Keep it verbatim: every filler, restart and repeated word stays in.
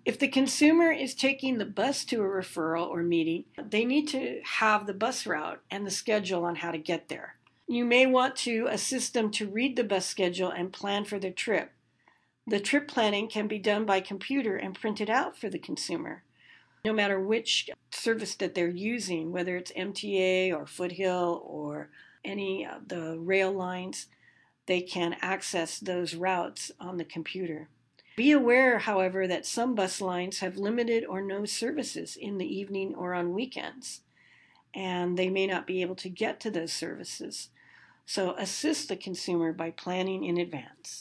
If the consumer is taking the bus to a referral or meeting, they need to have the bus route and the schedule on how to get there. You may want to assist them to read the bus schedule and plan for their trip. The trip planning can be done by computer and printed out for the consumer. No matter which service that they're using, whether it's M T A or Foothill or any of the rail lines, they can access those routes on the computer. Be aware, however, that some bus lines have limited or no services in the evening or on weekends, and they may not be able to get to those services. So assist the consumer by planning in advance.